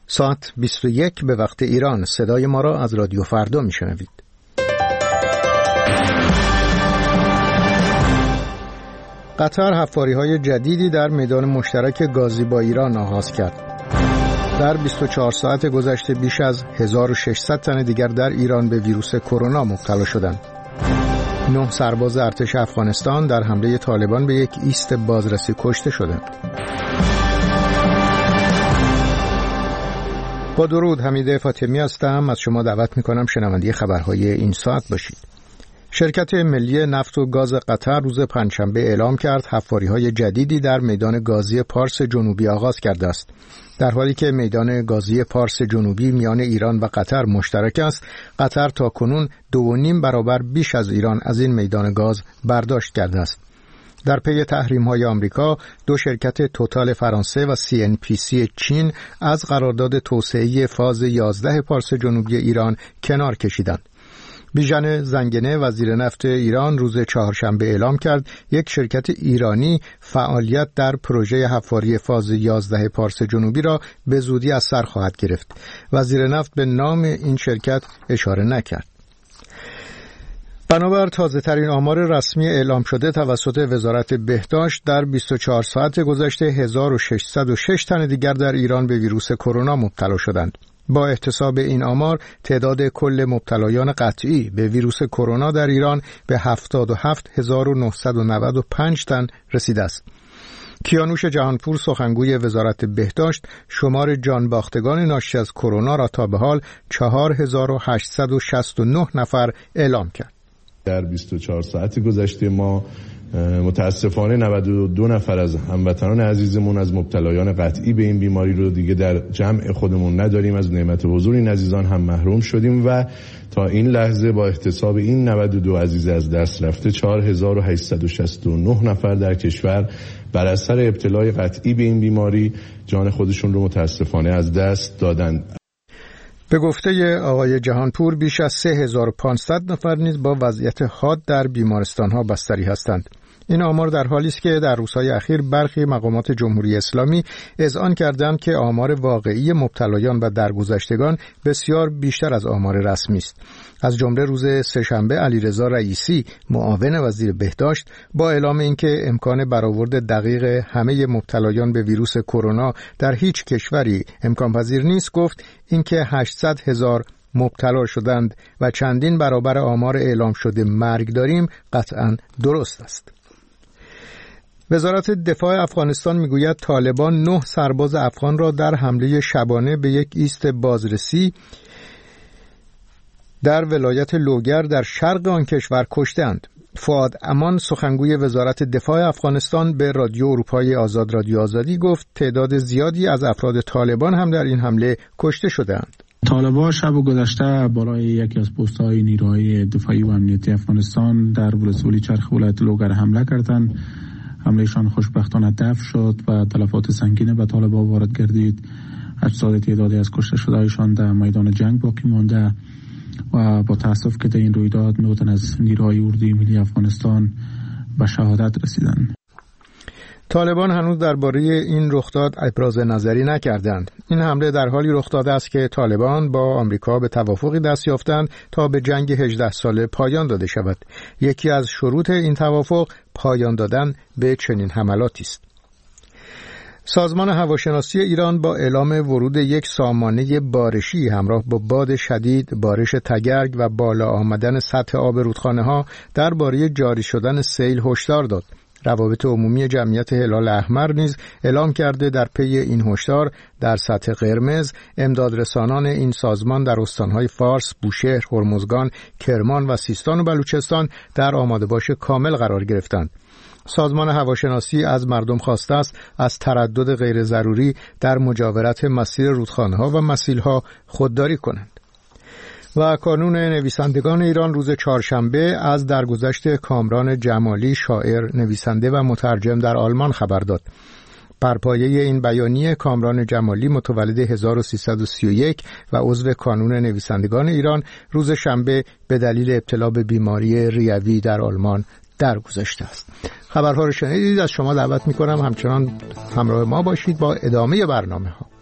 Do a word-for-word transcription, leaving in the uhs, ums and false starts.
ساعت بیست و یک به وقت ایران. صدای ما را از رادیو فردا میشنوید. قطر حفاری‌های جدیدی در میدان مشترک گازی با ایران آغاز کرد. در بیست و چهار ساعت گذشته بیش از هزار و ششصد تن دیگر در ایران به ویروس کرونا مبتلا شدند. نه سرباز ارتش افغانستان در حمله طالبان به یک ایست بازرسی کشته شدند. با درود، حمید فاطمی هستم. از شما دعوت می‌کنم شنونده خبرهای این ساعت باشید. شرکت ملی نفت و گاز قطر روز پنجشنبه اعلام کرد حفاری‌های جدیدی در میدان گازی پارس جنوبی آغاز کرده است. در حالی که میدان گازی پارس جنوبی میان ایران و قطر مشترک است، قطر تاکنون دو و نیم برابر بیش از ایران از این میدان گاز برداشت کرده است. در پی تحریم‌های آمریکا، دو شرکت توتال فرانسه و سی ان پی سی چین از قرارداد توسعه فاز یازده پارس جنوبی ایران کنار کشیدند. بیژن زنگنه وزیر نفت ایران روز چهارشنبه اعلام کرد یک شرکت ایرانی فعالیت در پروژه حفاری فاز یازده پارس جنوبی را به زودی از سر خواهد گرفت. وزیر نفت به نام این شرکت اشاره نکرد. بنابر تازه ترین آمار رسمی اعلام شده توسط وزارت بهداشت، در بیست و چهار ساعت گذشته هزار و ششصد و شش تن دیگر در ایران به ویروس کرونا مبتلا شدند. با احتساب این آمار، تعداد کل مبتلایان قطعی به ویروس کرونا در ایران به هفتاد و هفت هزار و نهصد و نود و پنج تن رسیده است. کیانوش جهانپور سخنگوی وزارت بهداشت شمار جانباختگان ناشی از کرونا را تا به حال چهار هزار و هشتصد و شصت و نه نفر اعلام کرد. در بیست و چهار ساعت گذشته ما متاسفانه نود و دو نفر از هموطنان عزیزمون از مبتلایان قطعی به این بیماری رو دیگه در جمع خودمون نداریم. از نعمت حضور این عزیزان هم محروم شدیم و تا این لحظه با احتساب این نود و دو عزیز از دست رفته چهار هزار و هشتصد و شصت و نه نفر در کشور بر اثر ابتلای قطعی به این بیماری جان خودشون رو متاسفانه از دست دادند. به گفته آقای جهانپور بیش از سه هزار و پانصد نفر نیز با وضعیت حاد در بیمارستان‌ها بستری هستند. این آمار در حالی است که در روزهای اخیر برخی مقامات جمهوری اسلامی اذعان کردند که آمار واقعی مبتلایان و درگذشتگان بسیار بیشتر از آمار رسمی است. از جمله روز سه‌شنبه علیرضا رئیسی معاون وزیر بهداشت با اعلام اینکه امکان برآورد دقیق همه مبتلایان به ویروس کرونا در هیچ کشوری امکان پذیر نیست، گفت اینکه هشتصد هزار مبتلا شدند و چندین برابر آمار اعلام شده مرگ داریم قطعاً درست است. وزارت دفاع افغانستان میگوید طالبان نه سرباز افغان را در حمله شبانه به یک ایست بازرسی در ولایت لوگر در شرق آن کشور کشتند. فؤاد امان سخنگوی وزارت دفاع افغانستان به رادیو اروپای آزاد رادیو آزادی گفت تعداد زیادی از افراد طالبان هم در این حمله کشته شدند. طالبان شب گذشته بالای یکی از پست‌های نیروهای دفاعی و امنیتی افغانستان در ولسوالی چرخ ولایت لوگر حمله کردند. حملهشان خوشبختانه دفع شد و تلفات سنگین به طالبان وارد گردید. اجساد تعدادی از کشته شده‌هایشان در میدان جنگ باقی مانده و با تأسف که در این رویداد نه تن از نیروهای اردوی ملی افغانستان به شهادت رسیدند. طالبان هنوز درباره این رخداد ابراز نظری نکردند. این حمله در حالی رخ داده است که طالبان با آمریکا به توافقی دست یافتند تا به جنگ هجده ساله پایان داده شود. یکی از شروط این توافق پایان دادن به چنین حملاتی است. سازمان هواشناسی ایران با اعلام ورود یک سامانه بارشی همراه با باد شدید، بارش تگرگ و بالا آمدن سطح آب رودخانه‌ها درباره جاری شدن سیل هشدار داد. روابط عمومی جمعیت هلال احمر نیز اعلام کرده در پی این هشدار در سطح قرمز امدادرسانان این سازمان در استانهای فارس، بوشهر، هرمزگان، کرمان و سیستان و بلوچستان در آماده‌باش کامل قرار گرفتند. سازمان هواشناسی از مردم خواسته است از تردد غیر ضروری در مجاورت مسیر رودخانه‌ها و مسیل‌ها خودداری کنند. و کانون نویسندگان ایران روز چهارشنبه از درگذشت کامران جمالی، شاعر، نویسنده و مترجم در آلمان خبر داد. بر پایه این بیانیه کامران جمالی متولد هزار و سیصد و سی و یک و عضو کانون نویسندگان ایران روز شنبه به دلیل ابتلا به بیماری ریوی در آلمان درگذشته است. خبرها رو شنیدید. از شما دعوت می‌کنم همچنان همراه ما باشید با ادامه برنامه‌ها.